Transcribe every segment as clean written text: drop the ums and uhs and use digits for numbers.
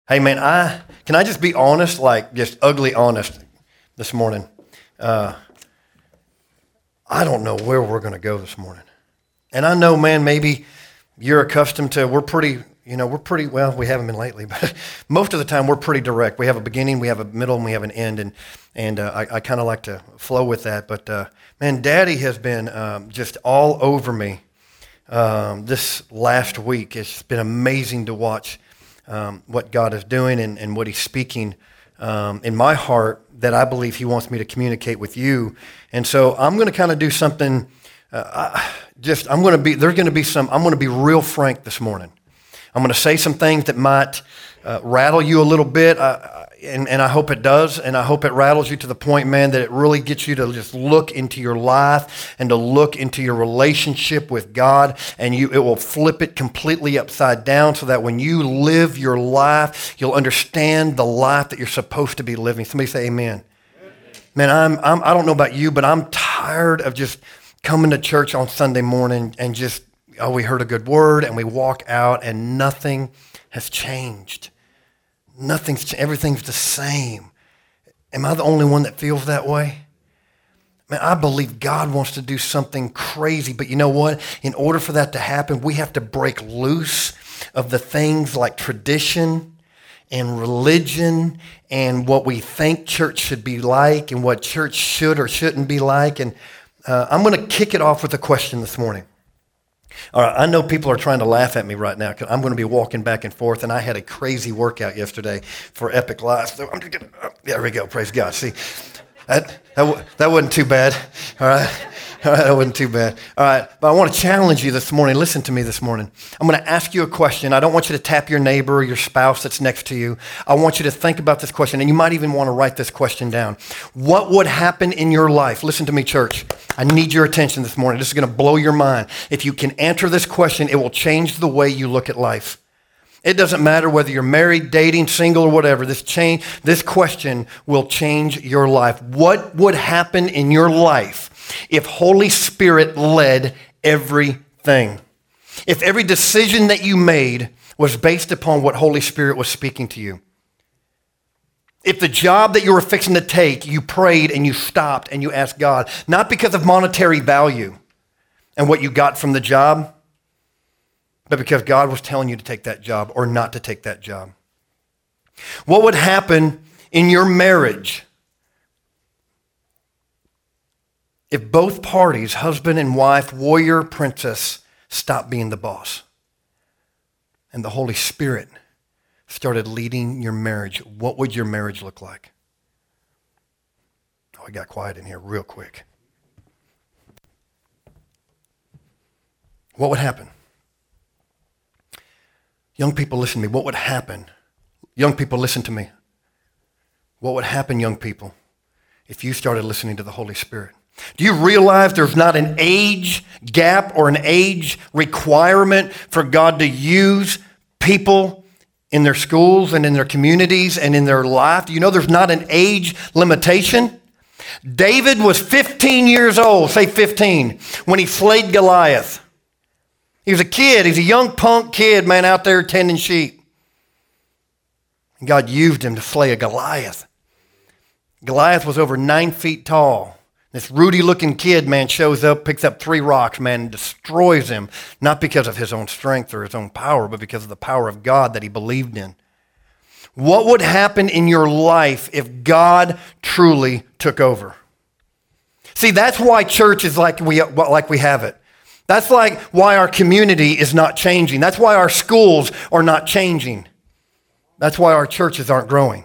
Hey man, can I just be honest, like just ugly honest this morning? I don't know where we're going to go this morning. And I know, man, maybe you're accustomed to, well, we haven't been lately, but most of the time we're pretty direct. We have a beginning, we have a middle, and we have an end, and I kind of like to flow with that. But man, Daddy has been just all over me this last week. It's been amazing to watch what God is doing and what He's speaking in my heart that I believe He wants me to communicate with you. And so I'm going to kind of do something. I'm going to be real frank this morning. I'm going to say some things that might rattle you a little bit, and I hope it does, and I hope it rattles you to the point, man, that it really gets you to just look into your life and to look into your relationship with God, and it will flip it completely upside down so that when you live your life, you'll understand the life that you're supposed to be living. Somebody say amen. Man, I don't know about you, but I'm tired of just coming to church on Sunday morning and just, we heard a good word and we walk out and nothing has changed. Everything's the same. Am I the only one that feels that way? Man, I believe God wants to do something crazy, but you know what? In order for that to happen, we have to break loose of the things like tradition and religion and what we think church should be like and what church should or shouldn't be like. And I'm going to kick it off with a question this morning. All right, I know people are trying to laugh at me right now because I'm going to be walking back and forth, and I had a crazy workout yesterday for Epic Life. So I'm just gonna, there we go, praise God. See, that wasn't too bad, all right? All right, that wasn't too bad. All right, but I want to challenge you this morning. Listen to me this morning. I'm going to ask you a question. I don't want you to tap your neighbor or your spouse that's next to you. I want you to think about this question, and you might even want to write this question down. What would happen in your life? Listen to me, church. I need your attention this morning. This is going to blow your mind. If you can answer this question, it will change the way you look at life. It doesn't matter whether you're married, dating, single, or whatever. This question will change your life. What would happen in your life if Holy Spirit led everything? If every decision that you made was based upon what Holy Spirit was speaking to you? If the job that you were fixing to take, you prayed and you stopped and you asked God, not because of monetary value and what you got from the job, but because God was telling you to take that job or not to take that job? What would happen in your marriage if both parties, husband and wife, warrior, princess, stopped being the boss and the Holy Spirit started leading your marriage? What would your marriage look like? Oh, it got quiet in here real quick. What would happen? Young people, listen to me. What would happen? Young people, listen to me. What would happen, young people, if you started listening to the Holy Spirit? Do you realize there's not an age gap or an age requirement for God to use people in their schools and in their communities and in their life? Do you know there's not an age limitation? David was 15 years old, say 15, when he slayed Goliath. He was a kid. He's a young punk kid, man, out there tending sheep. And God used him to slay a Goliath. Goliath was over 9 feet tall. This Rudy-looking kid, man, shows up, picks up 3 rocks, man, and destroys him, not because of his own strength or his own power, but because of the power of God that he believed in. What would happen in your life if God truly took over? See, that's why church is like we have it. That's like why our community is not changing. That's why our schools are not changing. That's why our churches aren't growing.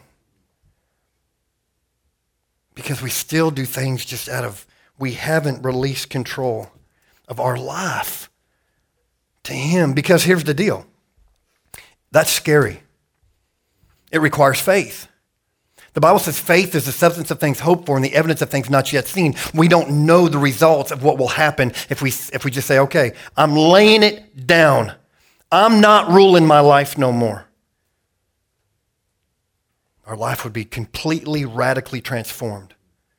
Because we still do things just we haven't released control of our life to Him. Because here's the deal. That's scary. It requires faith. The Bible says faith is the substance of things hoped for and the evidence of things not yet seen. We don't know the results of what will happen if we just say, okay, I'm laying it down. I'm not ruling my life no more. Our life would be completely, radically transformed.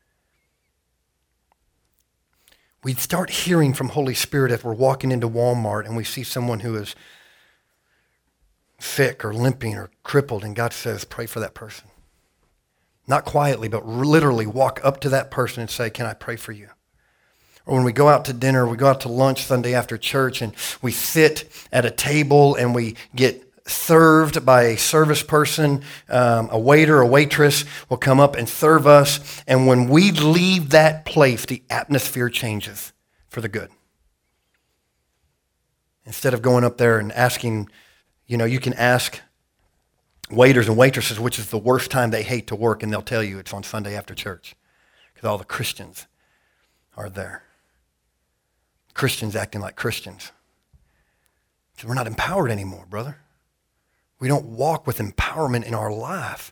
We'd start hearing from Holy Spirit if we're walking into Walmart and we see someone who is sick or limping or crippled, and God says, pray for that person. Not quietly, but literally walk up to that person and say, can I pray for you? Or when we go out to dinner, we go out to lunch Sunday after church, and we sit at a table and we get served by a service person, a waiter, a waitress will come up and serve us. And when we leave that place, the atmosphere changes for the good. Instead of going up there and asking, you can ask waiters and waitresses which is the worst time they hate to work, and they'll tell you it's on Sunday after church because all the Christians are there. Christians acting like Christians. So we're not empowered anymore, brother. We don't walk with empowerment in our life.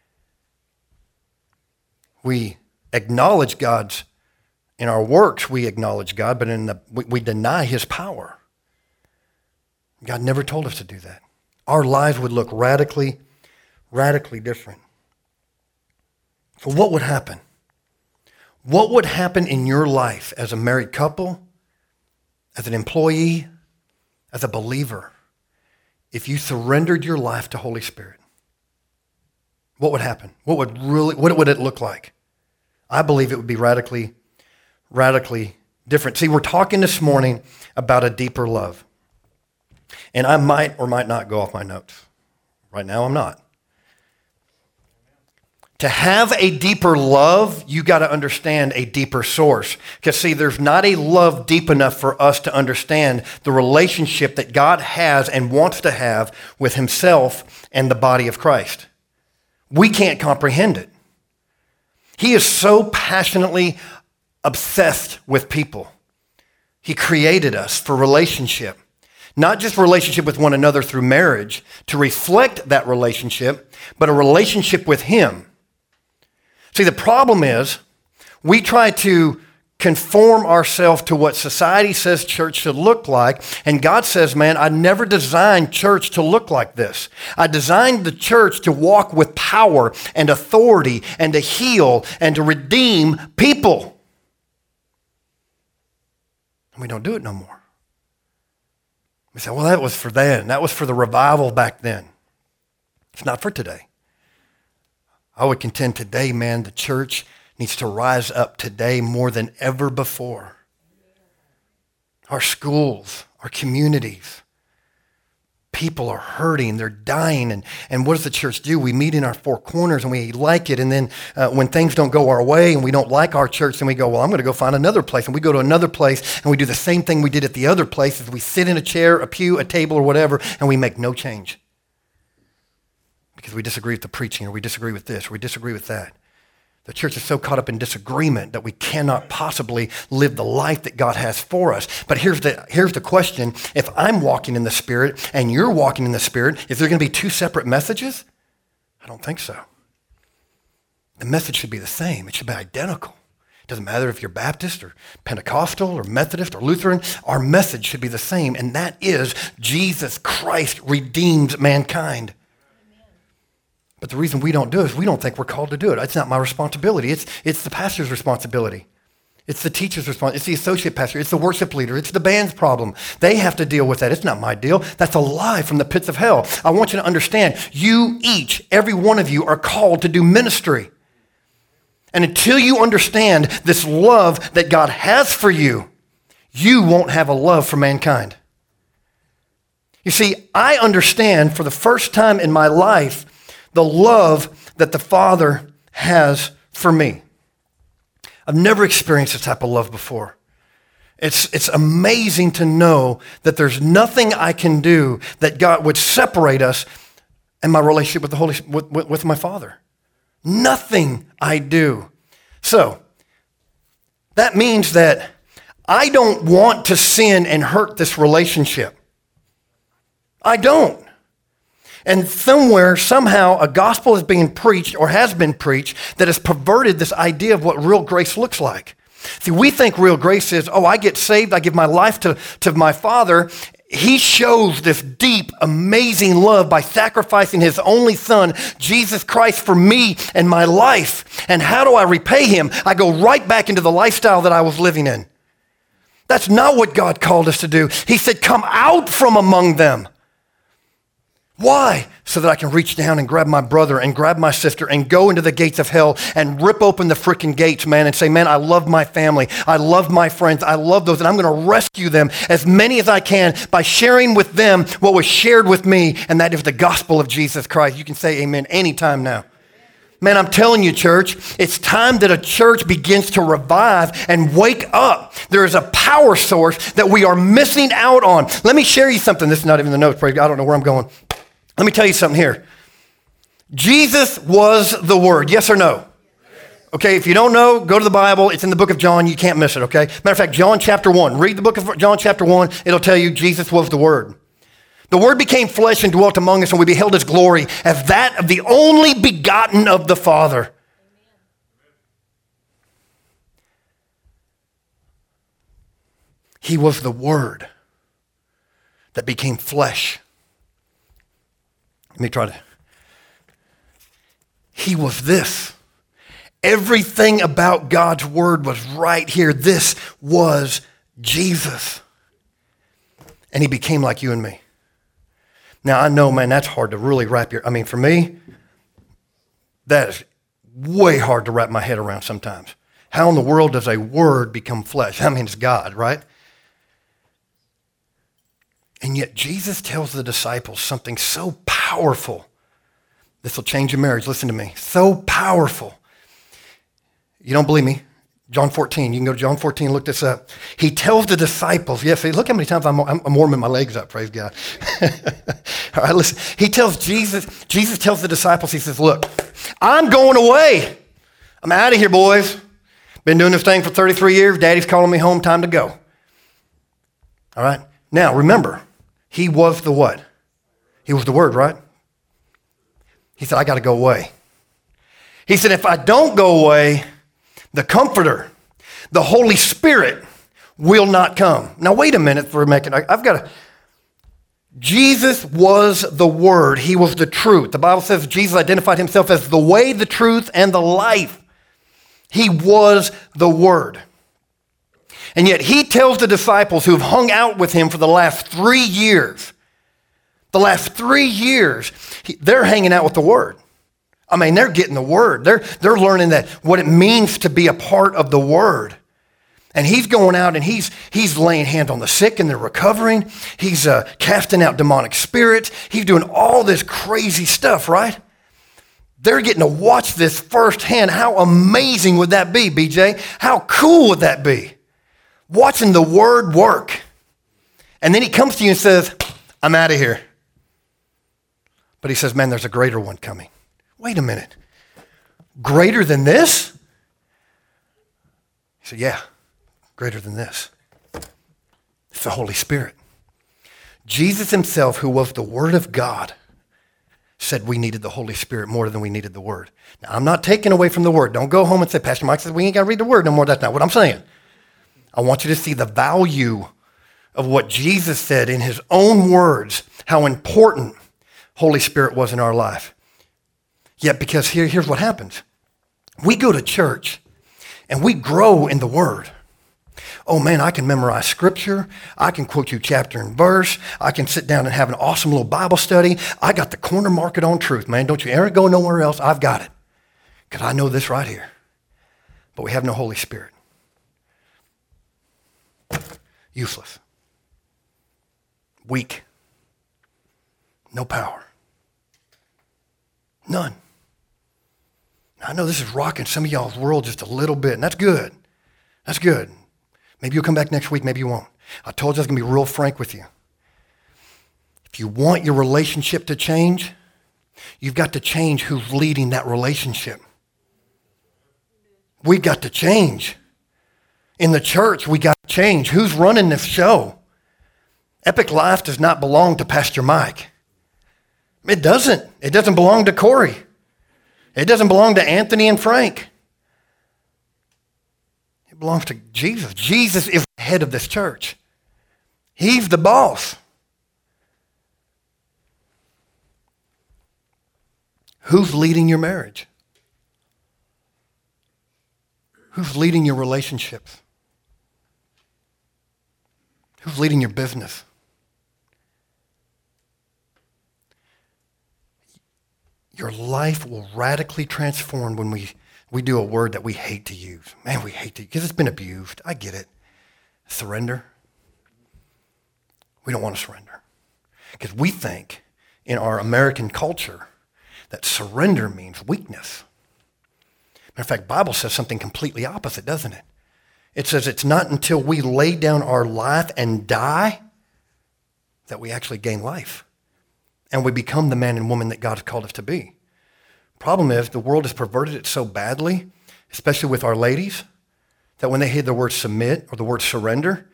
We acknowledge God's, in our works we acknowledge God, but we deny his power. God never told us to do that. Our lives would look radically different. So what would happen? What would happen in your life as a married couple, as an employee, as a believer, if you surrendered your life to Holy Spirit? What would happen? What would it look like? I believe it would be radically different. See, we're talking this morning about a deeper love. And I might or might not go off my notes. Right now, I'm not. To have a deeper love, you got to understand a deeper source. Because see, there's not a love deep enough for us to understand the relationship that God has and wants to have with himself and the body of Christ. We can't comprehend it. He is so passionately obsessed with people. He created us for relationship. Not just relationship with one another through marriage to reflect that relationship, but a relationship with him. See, the problem is we try to conform ourselves to what society says church should look like, and God says, man, I never designed church to look like this. I designed the church to walk with power and authority and to heal and to redeem people. And we don't do it no more. We say, well, that was for then. That was for the revival back then. It's not for today. I would contend today, man, the church needs to rise up today more than ever before. Our schools, our communities, people are hurting, they're dying, and what does the church do? We meet in our four corners and we like it, and then when things don't go our way and we don't like our church, then we go, well, I'm going to go find another place, and we go to another place and we do the same thing we did at the other places. We sit in a chair, a pew, a table, or whatever, and we make no change because we disagree with the preaching, or we disagree with this, or we disagree with that. The church is so caught up in disagreement that we cannot possibly live the life that God has for us. But here's the question. If I'm walking in the Spirit and you're walking in the Spirit, is there going to be two separate messages? I don't think so. The message should be the same. It should be identical. It doesn't matter if you're Baptist or Pentecostal or Methodist or Lutheran. Our message should be the same, and that is Jesus Christ redeems mankind. But the reason we don't do it is we don't think we're called to do it. It's not my responsibility. It's the pastor's responsibility. It's the teacher's responsibility. It's the associate pastor. It's the worship leader. It's the band's problem. They have to deal with that. It's not my deal. That's a lie from the pits of hell. I want you to understand, you each, every one of you are called to do ministry. And until you understand this love that God has for you, you won't have a love for mankind. You see, I understand for the first time in my life the love that the Father has for me. I've never experienced this type of love before. It's amazing to know that there's nothing I can do that God would separate us and my relationship with my Father. Nothing I do. So that means that I don't want to sin and hurt this relationship. I don't. And somewhere, somehow, a gospel is being preached or has been preached that has perverted this idea of what real grace looks like. See, we think real grace is, I get saved, I give my life to my Father. He shows this deep, amazing love by sacrificing his only Son, Jesus Christ, for me and my life. And how do I repay him? I go right back into the lifestyle that I was living in. That's not what God called us to do. He said, come out from among them. Why? So that I can reach down and grab my brother and grab my sister and go into the gates of hell and rip open the freaking gates, man, and say, man, I love my family. I love my friends. I love those, and I'm going to rescue them, as many as I can, by sharing with them what was shared with me, and that is the gospel of Jesus Christ. You can say amen anytime now. Man, I'm telling you, church, it's time that a church begins to revive and wake up. There is a power source that we are missing out on. Let me share you something. This is not even the notes. I don't know where I'm going. Let me tell you something here. Jesus was the Word. Yes or no? Okay, if you don't know, go to the Bible. It's in the book of John. You can't miss it, okay? Matter of fact, John chapter 1. Read the book of John chapter 1. It'll tell you Jesus was the Word. The Word became flesh and dwelt among us, and we beheld His glory as that of the only begotten of the Father. He was the Word that became flesh. Let me try to. He was this. Everything about God's Word was right here. This was Jesus. And He became like you and me. Now, I know, man, that's hard to really wrap for me, that is way hard to wrap my head around sometimes. How in the world does a word become flesh? It's God, right? And yet Jesus tells the disciples something so powerful. This will change your marriage. Listen to me. So powerful. You don't believe me? John 14. You can go to John 14 and look this up. He tells the disciples, yes, look how many times I'm warming my legs up, praise God. All right, listen. Jesus tells the disciples, he says, look, I'm going away. I'm out of here, boys. Been doing this thing for 33 years. Daddy's calling me home. Time to go. All right. Now, remember, he was the what? He was the Word, right? He said, I got to go away. He said, if I don't go away, the Comforter, the Holy Spirit, will not come. Now, wait a minute for a minute. Jesus was the Word. He was the truth. The Bible says Jesus identified himself as the way, the truth, and the life. He was the Word. And yet he tells the disciples who've hung out with him for the last 3 years, they're hanging out with the Word. They're getting the Word. They're learning that what it means to be a part of the Word. And he's going out and he's laying hands on the sick and they're recovering. He's casting out demonic spirits. He's doing all this crazy stuff, right? They're getting to watch this firsthand. How amazing would that be, BJ? How cool would that be? Watching the Word work. And then he comes to you and says, I'm out of here. But he says, man, there's a greater one coming. Wait a minute. Greater than this? He said, yeah, greater than this. It's the Holy Spirit. Jesus himself, who was the Word of God, said we needed the Holy Spirit more than we needed the Word. Now, I'm not taking away from the Word. Don't go home and say, Pastor Mike says we ain't got to read the Word no more. That's not what I'm saying. I want you to see the value of what Jesus said in his own words, how important Holy Spirit was in our life. Yet, because here's what happens. We go to church and we grow in the Word. Oh man, I can memorize scripture. I can quote you chapter and verse. I can sit down and have an awesome little Bible study. I got the corner market on truth, man. Don't you ever go nowhere else. I've got it. Because I know this right here. But we have no Holy Spirit. Useless. Weak. No power. None. I know this is rocking some of y'all's world just a little bit, and that's good. That's good. Maybe you'll come back next week, maybe you won't. I told you I was going to be real frank with you. If you want your relationship to change, you've got to change who's leading that relationship. We got to change. In the church, we got to change. Who's running this show? Epic Life does not belong to Pastor Mike. It doesn't. It doesn't belong to Corey. It doesn't belong to Anthony and Frank. It belongs to Jesus. Jesus is the head of this church. He's the boss. Who's leading your marriage? Who's leading your relationships? Who's leading your business? Your life will radically transform when we do a word that we hate to use. Man, we hate to, because it's been abused. I get it. Surrender. We don't want to surrender. Because we think in our American culture that surrender means weakness. Matter of fact, the Bible says something completely opposite, doesn't it? It says it's not until we lay down our life and die that we actually gain life. And we become the man and woman that God has called us to be. Problem is, the world has perverted it so badly, especially with our ladies, that when they hear the word submit or the word surrender,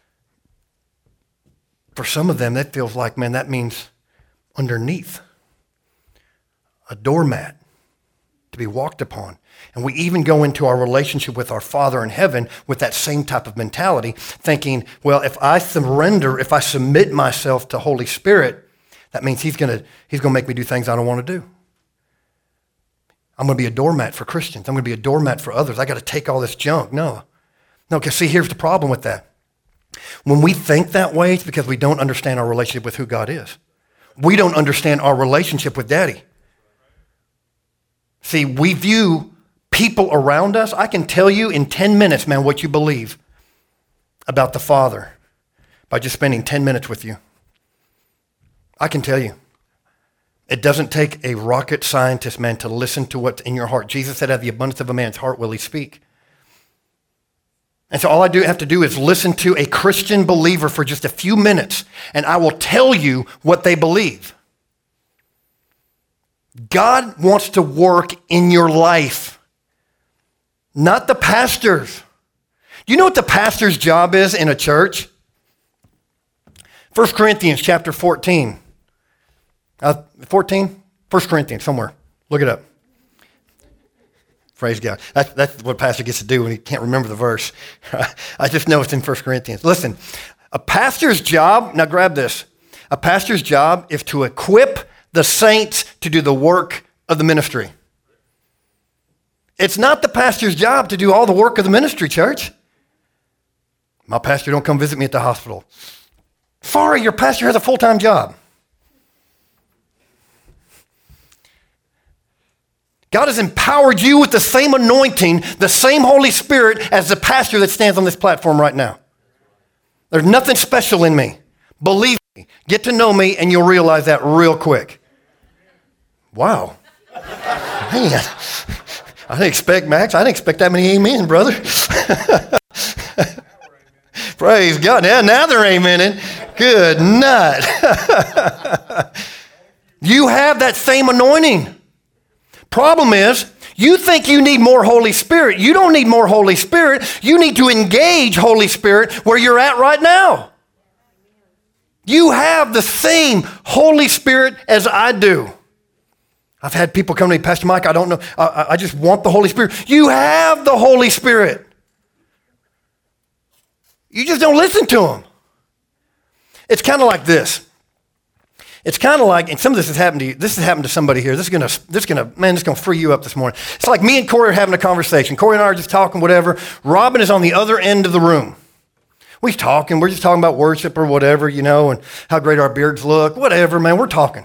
for some of them, that feels like, man, that means underneath, a doormat to be walked upon. And we even go into our relationship with our Father in heaven with that same type of mentality, thinking, well, if I surrender, if I submit myself to Holy Spirit, that means he's gonna make me do things I don't want to do. I'm going to be a doormat for Christians. I'm going to be a doormat for others. I got to take all this junk. No, because see, here's the problem with that. When we think that way, it's because we don't understand our relationship with who God is. We don't understand our relationship with Daddy. See, we view people around us. I can tell you in 10 minutes, man, what you believe about the Father by just spending 10 minutes with you. I can tell you. It doesn't take a rocket scientist, man, to listen to what's in your heart. Jesus said, out of the abundance of a man's heart will he speak. And so all I have to do is listen to a Christian believer for just a few minutes, and I will tell you what they believe. God wants to work in your life, not the pastors. Do you know what the pastor's job is in a church? 1 Corinthians chapter 14. 14? 1 Corinthians, somewhere. Look it up. Praise God. That's what a pastor gets to do when he can't remember the verse. I just know it's in 1 Corinthians. Listen, a pastor's job, now grab this. A pastor's job is to equip the saints to do the work of the ministry. It's not the pastor's job to do all the work of the ministry, church. My pastor don't come visit me at the hospital. Sorry, your pastor has a full-time job. God has empowered you with the same anointing, the same Holy Spirit as the pastor that stands on this platform right now. There's nothing special in me. Believe me. Get to know me and you'll realize that real quick. Wow. Man, I didn't expect, Max, I didn't expect that many amens, brother. Praise God. Now they're amening. Good night. You have that same anointing. Problem is, you think you need more Holy Spirit. You don't need more Holy Spirit. You need to engage Holy Spirit where you're at right now. You have the same Holy Spirit as I do. I've had people come to me, Pastor Mike, I don't know. I just want the Holy Spirit. You have the Holy Spirit. You just don't listen to him. It's kind of like this. It's kind of like, and some of this has happened to you. This has happened to somebody here. This is gonna free you up this morning. It's like me and Corey are having a conversation. Corey and I are just talking, whatever. Robin is on the other end of the room. We're just talking about worship or whatever, and how great our beards look, whatever, man. We're talking,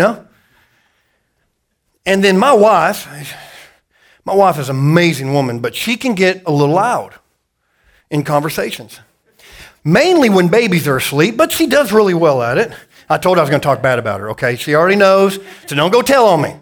And then my wife is an amazing woman, but she can get a little loud in conversations. Mainly when babies are asleep, but she does really well at it. I told her I was going to talk bad about her, okay? She already knows, so don't go tell on me.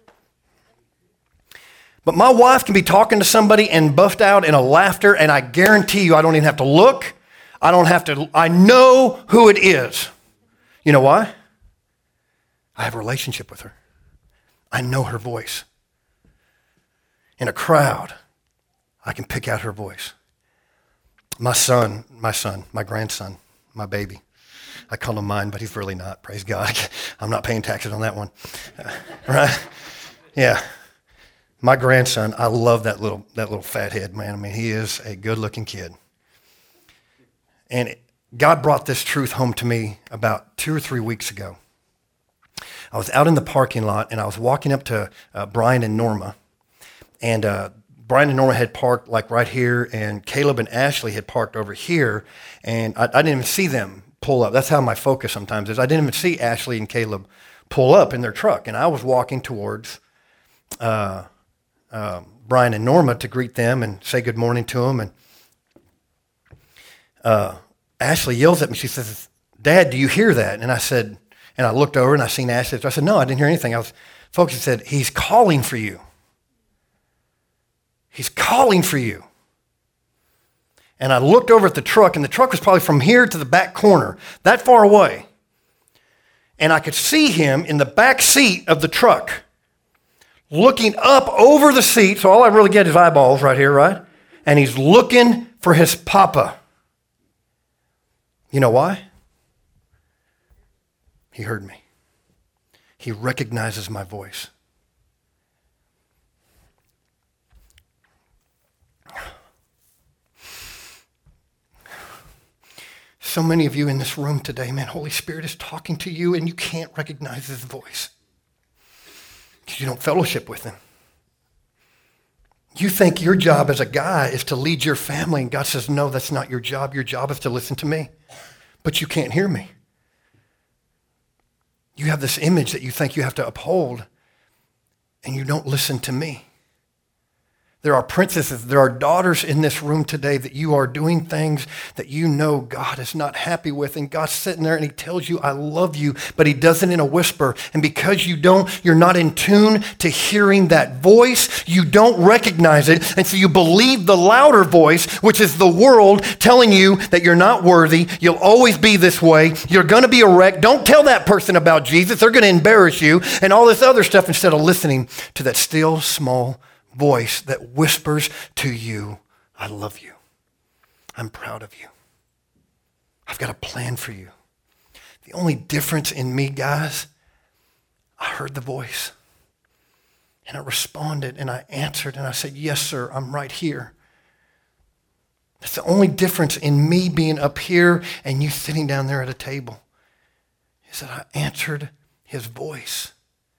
But my wife can be talking to somebody and bust out in a laughter, and I guarantee you I don't even have to look. I know who it is. You know why? I have a relationship with her. I know her voice. In a crowd, I can pick out her voice. My grandson, my baby. I call him mine, but he's really not. Praise God. I'm not paying taxes on that one. Right? Yeah. My grandson, I love that little fat head, man. I mean, he is a good-looking kid. And God brought this truth home to me about 2 or 3 weeks ago. I was out in the parking lot, and I was walking up to Brian and Norma. And Brian and Norma had parked like right here, and Caleb and Ashley had parked over here. And I didn't even see them pull up. That's how my focus sometimes is. I didn't even see Ashley and Caleb pull up in their truck. And I was walking towards Brian and Norma to greet them and say good morning to them. And Ashley yells at me. She says, "Dad, do you hear that?" And I said, and I looked over and I seen Ashley. So I said, "No, I didn't hear anything." I was focused. She said, "He's calling for you. He's calling for you." And I looked over at the truck, and the truck was probably from here to the back corner, that far away. And I could see him in the back seat of the truck, looking up over the seat. So all I really get is eyeballs right here, right? And he's looking for his papa. You know why? He heard me. He recognizes my voice. So many of you in this room today, man, Holy Spirit is talking to you and you can't recognize his voice because you don't fellowship with him. You think your job as a guy is to lead your family, and God says, no, that's not your job. Your job is to listen to me, but you can't hear me. You have this image that you think you have to uphold, and you don't listen to me. There are princesses, there are daughters in this room today that you are doing things that you know God is not happy with. And God's sitting there and he tells you, I love you, but he does it in a whisper. And because you're not in tune to hearing that voice, you don't recognize it. And so you believe the louder voice, which is the world telling you that you're not worthy. You'll always be this way. You're going to be a wreck. Don't tell that person about Jesus. They're going to embarrass you and all this other stuff instead of listening to that still small voice that whispers to you, I love you. I'm proud of you. I've got a plan for you. The only difference in me, guys, I heard the voice and I responded and I answered and I said, yes, sir, I'm right here. That's the only difference in me being up here and you sitting down there at a table, is that I answered his voice.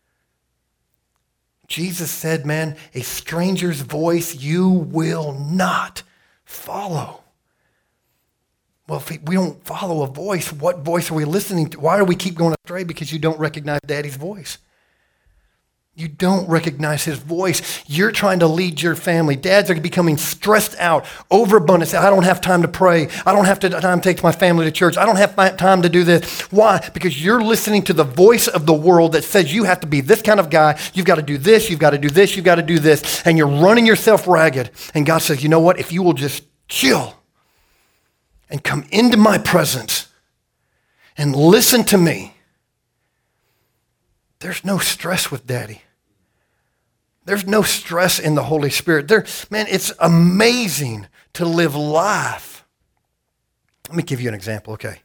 Jesus said, man, a stranger's voice you will not follow. Well, if we don't follow a voice, what voice are we listening to? Why do we keep going astray? Because you don't recognize Daddy's voice. You don't recognize his voice. You're trying to lead your family. Dads are becoming stressed out, overabundant. I don't have time to pray. I don't have time to take my family to church. I don't have time to do this. Why? Because you're listening to the voice of the world that says you have to be this kind of guy. You've got to do this. You've got to do this. You've got to do this. And you're running yourself ragged. And God says, you know what? If you will just chill and come into my presence and listen to me, there's no stress with Daddy. There's no stress in the Holy Spirit. Man, it's amazing to live life. Let me give you an example, okay?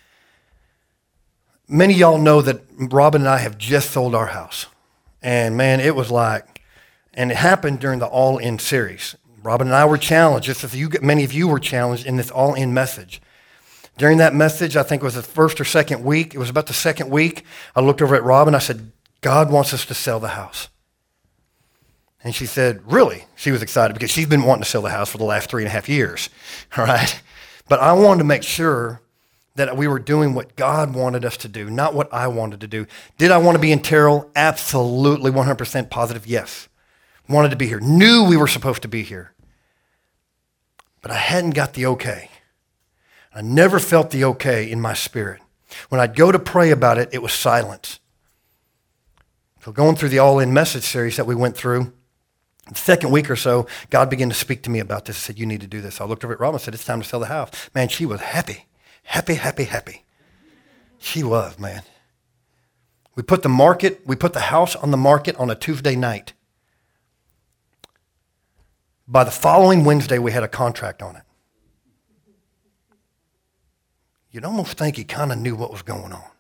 Many of y'all know that Robin and I have just sold our house. And man, it was like, and it happened during the All In series. Robin and I were challenged, just as many of you were challenged in this All In message. During that message, I think it was the first or second week, it was about the second week, I looked over at Robin, I said, God wants us to sell the house. And she said, really? She was excited because she's been wanting to sell the house for the last 3.5 years, all right? But I wanted to make sure that we were doing what God wanted us to do, not what I wanted to do. Did I want to be in Terrell? Absolutely, 100% positive, yes. Wanted to be here. Knew we were supposed to be here. But I hadn't got the okay. I never felt the okay in my spirit. When I'd go to pray about it, it was silence. So going through the All In message series that we went through, the second week or so, God began to speak to me about this. He said, you need to do this. I looked over at Robin and said, it's time to sell the house. Man, she was happy. Happy, happy, happy. She was, man. We put the house on the market on a Tuesday night. By the following Wednesday, we had a contract on it. You'd almost think he kind of knew what was going on.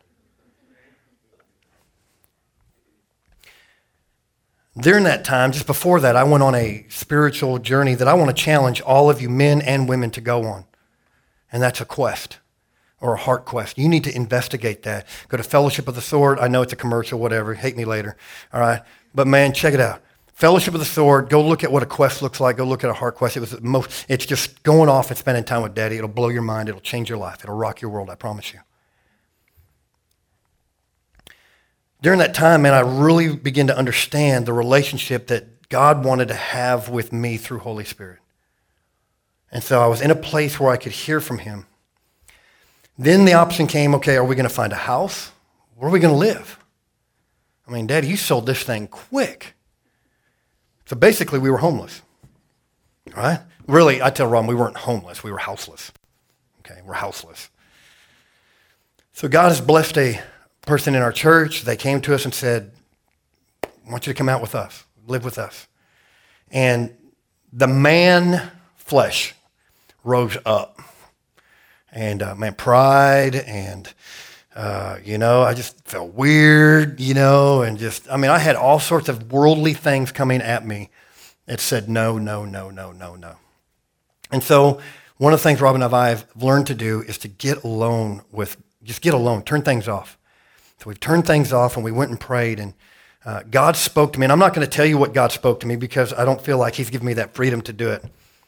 During that time, just before that, I went on a spiritual journey that I want to challenge all of you men and women to go on. And that's a quest or a heart quest. You need to investigate that. Go to Fellowship of the Sword. I know it's a commercial, whatever. Hate me later. All right. But man, check it out. Fellowship of the Sword. Go look at what a quest looks like. Go look at a heart quest. It's just going off and spending time with Daddy. It'll blow your mind. It'll change your life. It'll rock your world. I promise you. during that time, man, I really began to understand the relationship that God wanted to have with me through Holy Spirit. And so I was in a place where I could hear from him. Then the option came, okay, are we going to find a house? Where are we going to live? I mean, Daddy, you sold this thing quick. So basically, we were homeless, right? Really, I tell Ron, we weren't homeless. We were houseless. Okay, we're houseless. So God has blessed a person in our church. They came to us and said, I want you to come out with us, live with us. And the man flesh rose up. And man, pride and, I just felt weird, and just, I had all sorts of worldly things coming at me. It said, no, no, no, no, no, no. And so one of the things Rob and I have learned to do is to get alone, turn things off. So we've turned things off and we went and prayed, and God spoke to me. And I'm not going to tell you what God spoke to me because I don't feel like he's given me that freedom to do it.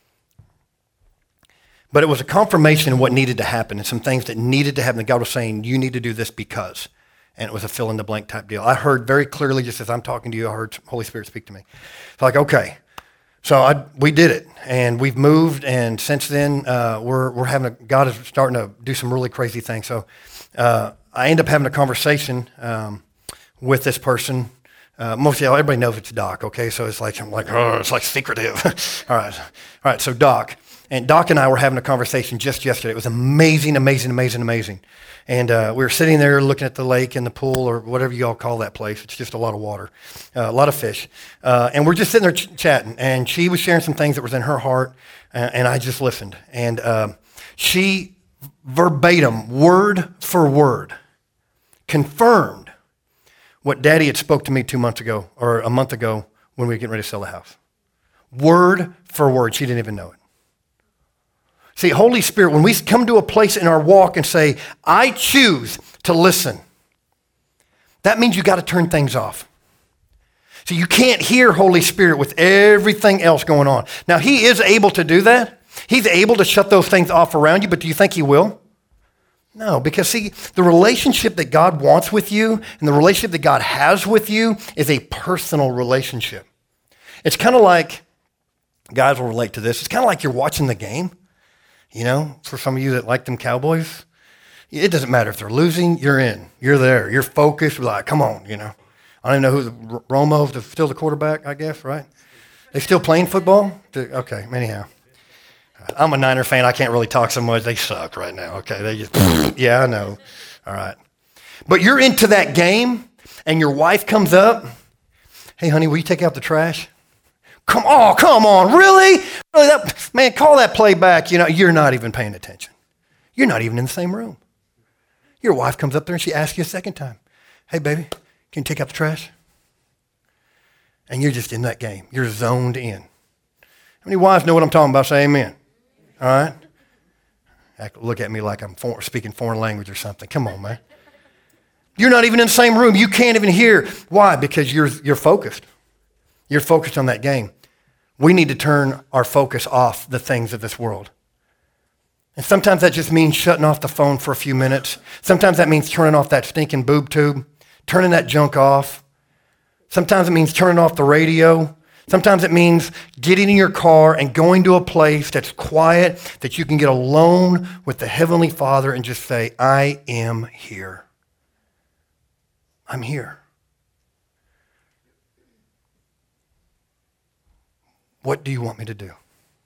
But it was a confirmation of what needed to happen and some things that needed to happen. And God was saying, you need to do this because. And it was a fill-in-the-blank type deal. I heard very clearly, just as I'm talking to you, I heard Holy Spirit speak to me. It's like, okay. So we did it, and we've moved, and since then, God is starting to do some really crazy things. So I end up having a conversation with this person. Mostly everybody knows it's Doc, okay? So it's like, it's like secretive. All right, so Doc. And Doc and I were having a conversation just yesterday. It was amazing, amazing, amazing, amazing. And we were sitting there looking at the lake and the pool or whatever you all call that place. It's just a lot of water, a lot of fish. And we're just sitting there chatting. And she was sharing some things that was in her heart, and I just listened. And she verbatim, word for word, confirmed what Daddy had spoke to me 2 months ago or a month ago when we were getting ready to sell the house. Word for word. She didn't even know it. See, Holy Spirit, when we come to a place in our walk and say, I choose to listen, that means you got to turn things off. So you can't hear Holy Spirit with everything else going on. Now, he is able to do that. He's able to shut those things off around you, but do you think he will? No, because see, the relationship that God wants with you and the relationship that God has with you is a personal relationship. It's kind of like, guys will relate to this, it's kind of like you're watching the game. For some of you that like them Cowboys, it doesn't matter if they're losing, you're in. You're there. You're focused. You're like, come on, I don't even know who Romo's still the quarterback, I guess, right? They still playing football? Okay, anyhow. I'm a Niner fan. I can't really talk so much. They suck right now, okay? They just, yeah, I know. All right. But you're into that game, and your wife comes up. Hey, honey, will you take out the trash? Come on, really? Man, call that play back. You're not even paying attention. You're not even in the same room. Your wife comes up there and she asks you a second time, hey, baby, can you take out the trash? And you're just in that game. You're zoned in. How many wives know what I'm talking about? Say amen. All right? Look at me like I'm speaking foreign language or something. Come on, man. You're not even in the same room. You can't even hear. Why? Because you're focused. You're focused on that game. We need to turn our focus off the things of this world. And sometimes that just means shutting off the phone for a few minutes. Sometimes that means turning off that stinking boob tube, turning that junk off. Sometimes it means turning off the radio. Sometimes it means getting in your car and going to a place that's quiet, that you can get alone with the Heavenly Father and just say, I am here. I'm here. What do you want me to do?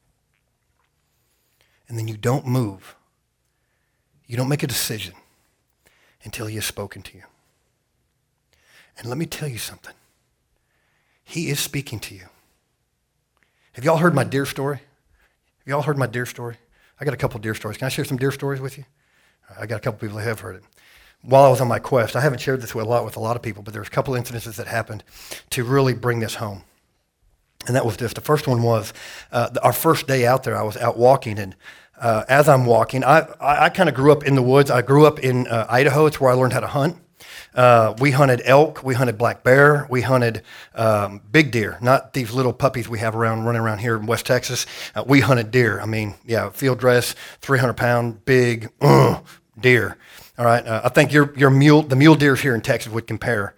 And then you don't move. You don't make a decision until he has spoken to you. And let me tell you something. He is speaking to you. Have y'all heard my deer story? Have y'all heard my deer story? I got a couple deer stories. Can I share some deer stories with you? I got a couple people who have heard it. While I was on my quest, I haven't shared this with a lot of people, but there's a couple incidences that happened to really bring this home. And that was this. The first one was our first day out there. I was out walking, and as I'm walking, I kind of grew up in the woods. I grew up in Idaho. It's where I learned how to hunt. We hunted elk. We hunted black bear. We hunted big deer, not these little puppies we have running around here in West Texas. We hunted deer. Field dress, 300-pound, big deer. All right. I think the mule deers here in Texas would compare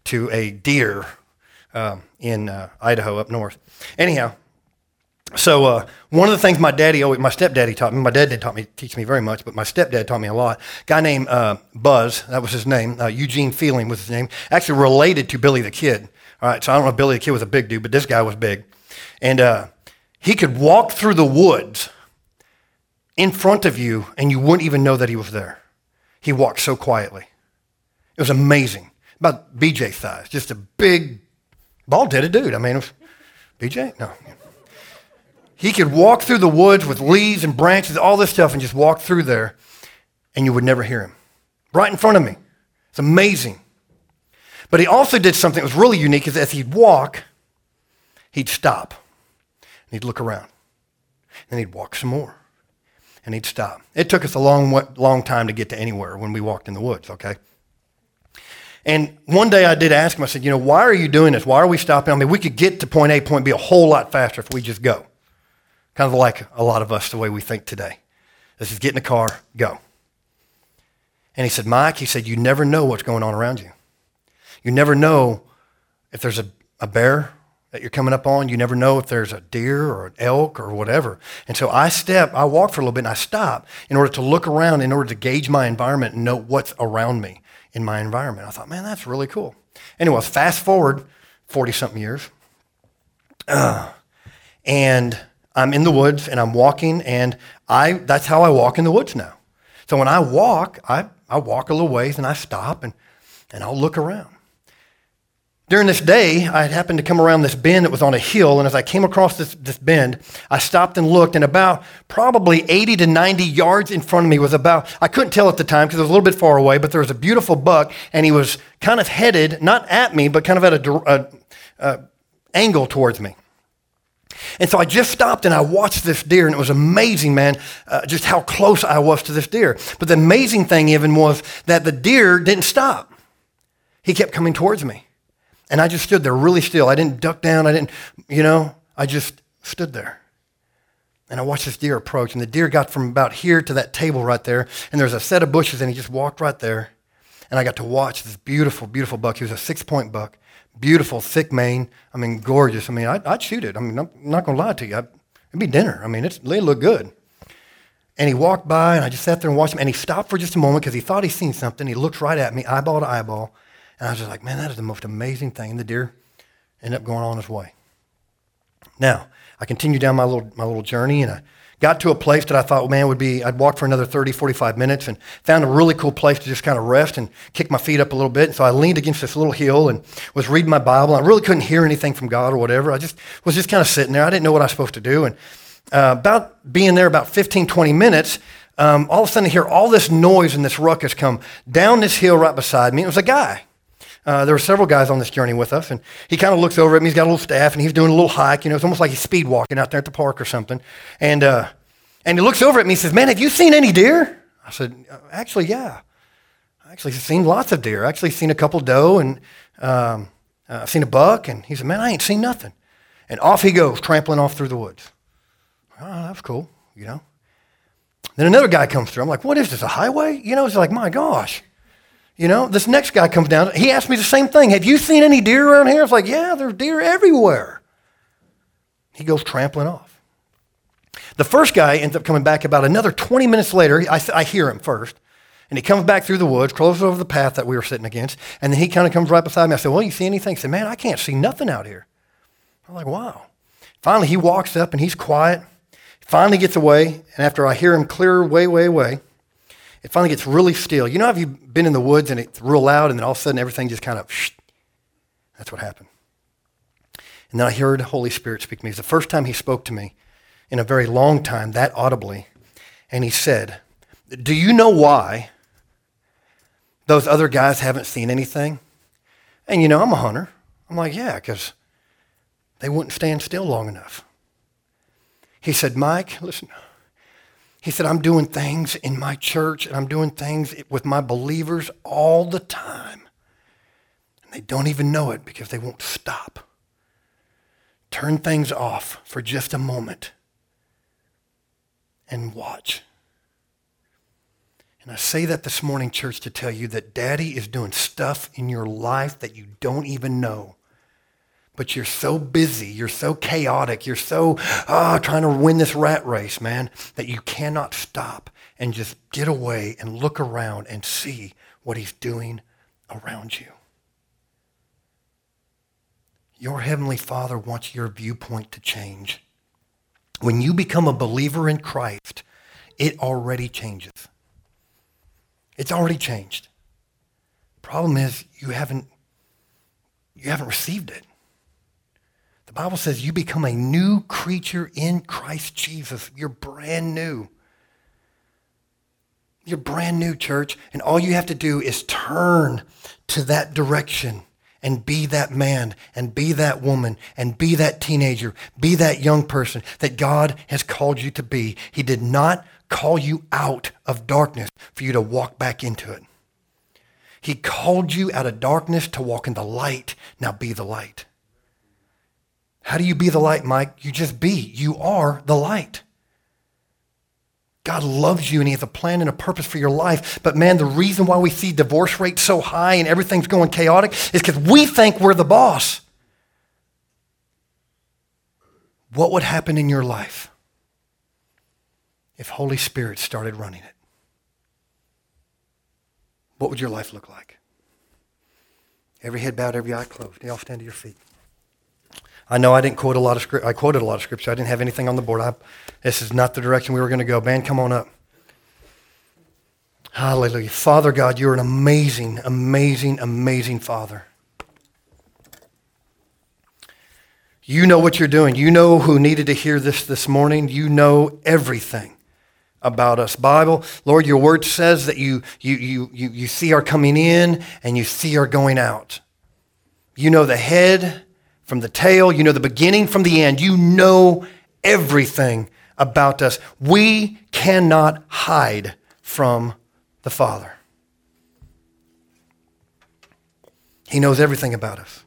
to a deer in Idaho up north. Anyhow, so one of the things my stepdaddy taught me, my dad didn't teach me very much, but my stepdad taught me a lot. A guy named Buzz, that was his name, Eugene Feeling was his name, actually related to Billy the Kid. All right, so I don't know if Billy the Kid was a big dude, but this guy was big. And he could walk through the woods in front of you, and you wouldn't even know that he was there. He walked so quietly. It was amazing. About BJ size, just a big, bald-headed dude. I mean, it was BJ? No. He could walk through the woods with leaves and branches, all this stuff, and just walk through there, and you would never hear him. Right in front of me. It's amazing. But he also did something that was really unique, is as he'd walk, he'd stop, and he'd look around. Then he'd walk some more, and he'd stop. It took us a long time to get to anywhere when we walked in the woods, okay? And one day I did ask him, I said, why are you doing this? Why are we stopping? I mean, we could get to point A, point B a whole lot faster if we just go. Kind of like a lot of us, the way we think today. Let's just get in the car, go. And he said, Mike, you never know what's going on around you. You never know if there's a bear that you're coming up on. You never know if there's a deer or an elk or whatever. And so I walk for a little bit and I stop in order to look around, in order to gauge my environment and know what's around me in my environment. I thought, man, that's really cool. Anyway, fast forward 40-something years. And I'm in the woods and I'm walking, and that's how I walk in the woods now. So when I walk, I walk a little ways and I stop and I'll look around. During this day, I happened to come around this bend that was on a hill, and as I came across this bend, I stopped and looked, and about probably 80 to 90 yards in front of me was I couldn't tell at the time because it was a little bit far away, but there was a beautiful buck, and he was kind of headed, not at me, but kind of at an angle towards me. And so I just stopped and I watched this deer, and it was amazing, man, just how close I was to this deer. But the amazing thing even was that the deer didn't stop. He kept coming towards me. And I just stood there really still. I didn't duck down. I just stood there. And I watched this deer approach, and the deer got from about here to that table right there, and there's a set of bushes, and he just walked right there. And I got to watch this beautiful, beautiful buck. He was a 6-point buck. Beautiful, thick mane. I mean, gorgeous. I mean, I'd shoot it. I mean, I'm not going to lie to you. It'd be dinner. I mean, it looked good. And he walked by, and I just sat there and watched him. And he stopped for just a moment because he thought he'd seen something. He looked right at me, eyeball to eyeball. And I was just like, man, that is the most amazing thing. And the deer ended up going on his way. Now, I continued down my little journey, and I got to a place that I thought, man, I'd walk for another 30, 45 minutes, and found a really cool place to just kind of rest and kick my feet up a little bit. And so I leaned against this little hill and was reading my Bible. I really couldn't hear anything from God or whatever. I was just kind of sitting there. I didn't know what I was supposed to do. And about being there about 15, 20 minutes, all of a sudden I hear all this noise and this ruckus come down this hill right beside me. It was a guy. There were several guys on this journey with us, and he kind of looks over at me. He's got a little staff, and he's doing a little hike. It's almost like he's speed walking out there at the park or something. And he looks over at me and says, man, have you seen any deer? I said, actually, yeah. I actually seen lots of deer. I actually seen a couple doe, and I've seen a buck. And he said, man, I ain't seen nothing. And off he goes, trampling off through the woods. Oh, that's cool, Then another guy comes through. I'm like, what is this, a highway? It's like, my gosh. This next guy comes down. He asked me the same thing. Have you seen any deer around here? I was like, yeah, there's deer everywhere. He goes trampling off. The first guy ends up coming back about another 20 minutes later. I hear him first. And he comes back through the woods, closes over the path that we were sitting against. And then he kind of comes right beside me. I said, well, you see anything? He said, man, I can't see nothing out here. I'm like, wow. Finally, he walks up and he's quiet. Finally gets away. And after I hear him clear way, way away, it finally gets really still. Have you been in the woods and it's real loud and then all of a sudden everything just kind of, that's what happened. And then I heard the Holy Spirit speak to me. It's the first time he spoke to me in a very long time, that audibly. And he said, do you know why those other guys haven't seen anything? And I'm a hunter. I'm like, yeah, because they wouldn't stand still long enough. He said, Mike, listen. He said, I'm doing things in my church and I'm doing things with my believers all the time. And they don't even know it because they won't stop. Turn things off for just a moment and watch. And I say that this morning, church, to tell you that Daddy is doing stuff in your life that you don't even know. But you're so busy, you're so chaotic, you're so trying to win this rat race, man, that you cannot stop and just get away and look around and see what he's doing around you. Your Heavenly Father wants your viewpoint to change. When you become a believer in Christ, it already changes. It's already changed. Problem is you haven't received it. The Bible says you become a new creature in Christ Jesus. You're brand new. You're brand new, church. And all you have to do is turn to that direction and be that man and be that woman and be that teenager, be that young person that God has called you to be. He did not call you out of darkness for you to walk back into it. He called you out of darkness to walk in the light. Now be the light. How do you be the light, Mike? You just be. You are the light. God loves you and he has a plan and a purpose for your life. But man, the reason why we see divorce rates so high and everything's going chaotic is because we think we're the boss. What would happen in your life if Holy Spirit started running it? What would your life look like? Every head bowed, every eye closed. You all stand to your feet. I know I didn't quote a lot of scripture. I quoted a lot of scripture. I didn't have anything on the board. This is not the direction we were going to go. Man, come on up. Hallelujah. Father God, you're an amazing, amazing, amazing Father. You know what you're doing. You know who needed to hear this morning. You know everything about us. Bible, Lord, your word says that you see our coming in and you see our going out. You know the head from the tail. You know the beginning from the end. You know everything about us. We cannot hide from the Father. He knows everything about us.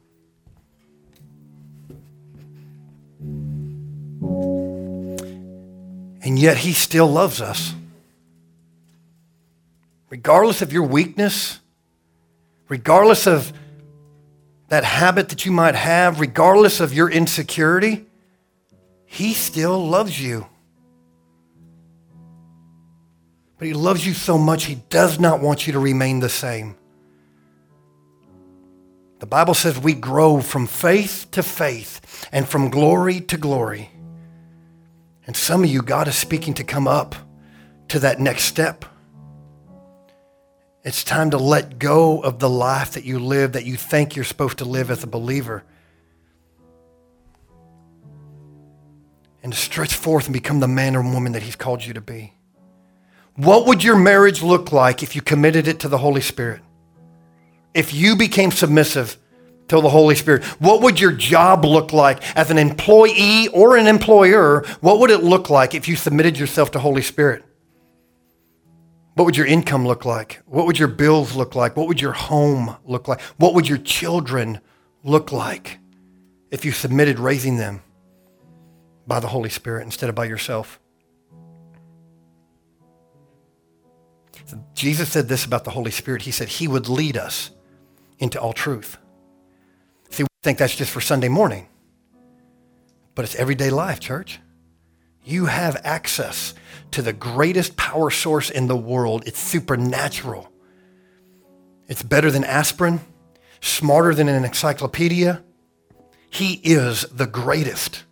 And yet he still loves us. Regardless of your weakness, regardless of that habit that you might have, regardless of your insecurity, he still loves you. But he loves you so much, he does not want you to remain the same. The Bible says we grow from faith to faith and from glory to glory. And some of you, God is speaking to come up to that next step. It's time to let go of the life that you live, that you think you're supposed to live as a believer. And to stretch forth and become the man or woman that he's called you to be. What would your marriage look like if you committed it to the Holy Spirit? If you became submissive to the Holy Spirit? What would your job look like as an employee or an employer? What would it look like if you submitted yourself to Holy Spirit? What would your income look like? What would your bills look like? What would your home look like? What would your children look like if you submitted raising them by the Holy Spirit instead of by yourself? Jesus said this about the Holy Spirit. He said he would lead us into all truth. See, we think that's just for Sunday morning, but it's everyday life, church. You have access to the greatest power source in the world. It's supernatural. It's better than aspirin, smarter than an encyclopedia. He is the greatest.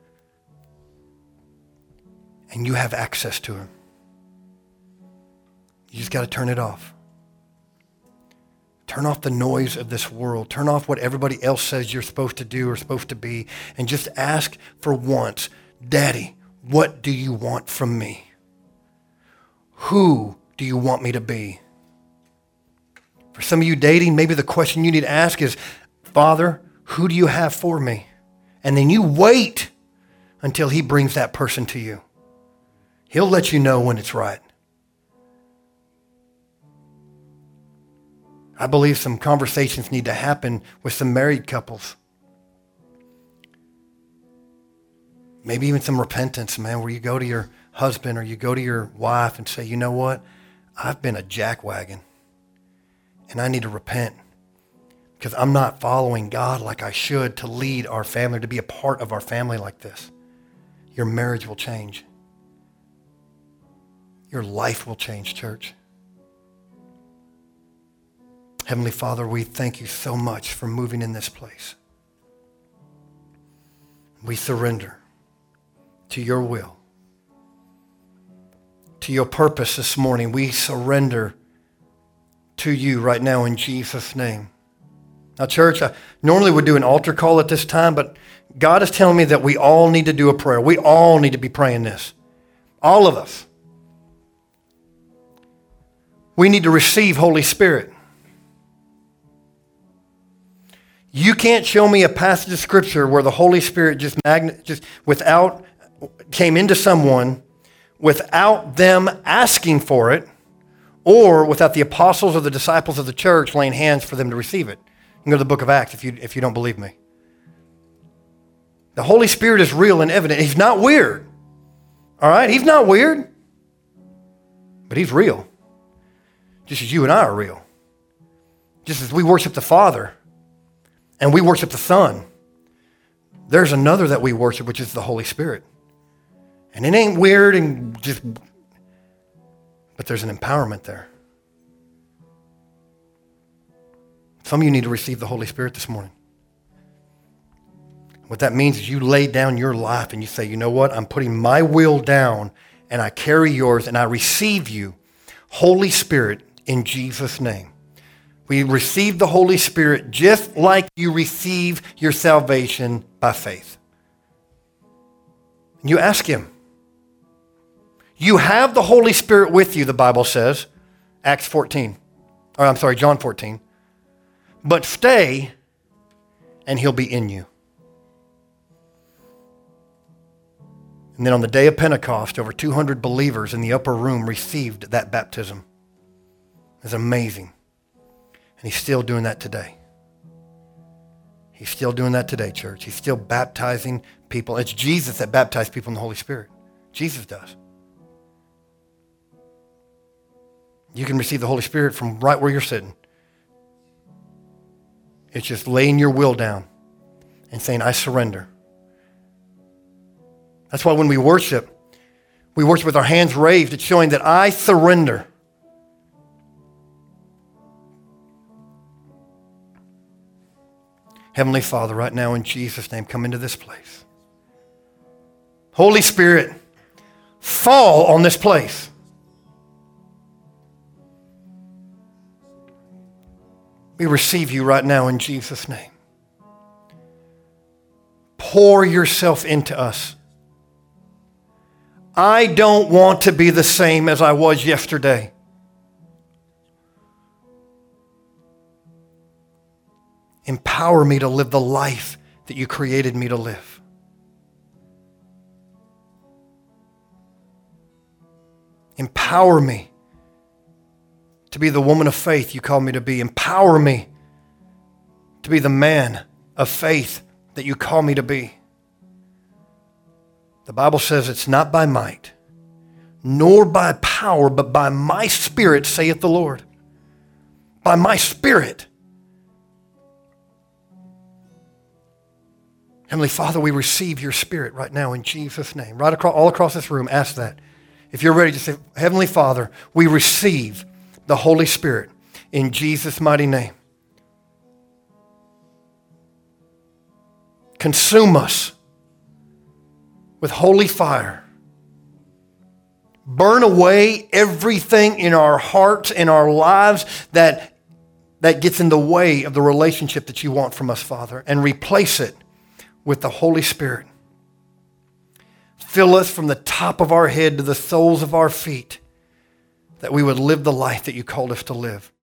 And you have access to him. You just got to turn it off. Turn off the noise of this world. Turn off what everybody else says you're supposed to do or supposed to be. And just ask for once, Daddy, what do you want from me? Who do you want me to be? For some of you dating, maybe the question you need to ask is, Father, who do you have for me? And then you wait until he brings that person to you. He'll let you know when it's right. I believe some conversations need to happen with some married couples. Maybe even some repentance, man, where you go to your husband or you go to your wife and say, you know what? I've been a jackwagon and I need to repent because I'm not following God like I should to lead our family, to be a part of our family like this. Your marriage will change. Your life will change, church. Heavenly Father, we thank you so much for moving in this place. We surrender to your will, to your purpose this morning. We surrender to you right now in Jesus' name. Now, church, I normally would do an altar call at this time, but God is telling me that we all need to do a prayer. We all need to be praying this. All of us. We need to receive Holy Spirit. You can't show me a passage of Scripture where the Holy Spirit just came into someone without them asking for it, or without the apostles or the disciples of the church laying hands for them to receive it. You can go to the book of Acts if you don't believe me. The Holy Spirit is real and evident. He's not weird. All right? He's not weird. But he's real. Just as you and I are real. Just as we worship the Father and we worship the Son, there's another that we worship, which is the Holy Spirit. And it ain't weird and just, but there's an empowerment there. Some of you need to receive the Holy Spirit this morning. What that means is you lay down your life and you say, you know what? I'm putting my will down and I carry yours and I receive you, Holy Spirit, in Jesus' name. We receive the Holy Spirit just like you receive your salvation by faith. And you ask him. You have the Holy Spirit with you, the Bible says, John 14. But stay, and he'll be in you. And then on the day of Pentecost, over 200 believers in the upper room received that baptism. It's amazing. And he's still doing that today. He's still doing that today, church. He's still baptizing people. It's Jesus that baptized people in the Holy Spirit. Jesus does. You can receive the Holy Spirit from right where you're sitting. It's just laying your will down and saying, I surrender. That's why when we worship with our hands raised. It's showing that I surrender. Heavenly Father, right now in Jesus' name, come into this place. Holy Spirit, fall on this place. We receive you right now in Jesus' name. Pour yourself into us. I don't want to be the same as I was yesterday. Empower me to live the life that you created me to live. Empower me to be the woman of faith you call me to be. Empower me to be the man of faith that you call me to be. The Bible says it's not by might, nor by power, but by my Spirit, saith the Lord. By my Spirit. Heavenly Father, we receive your Spirit right now in Jesus' name. Right across, all across this room, ask that. If you're ready, just say, Heavenly Father, we receive the Holy Spirit in Jesus' mighty name. Consume us with holy fire. Burn away everything in our hearts and our lives that gets in the way of the relationship that you want from us, Father, and replace it with the Holy Spirit. Fill us from the top of our head to the soles of our feet, that we would live the life that you called us to live.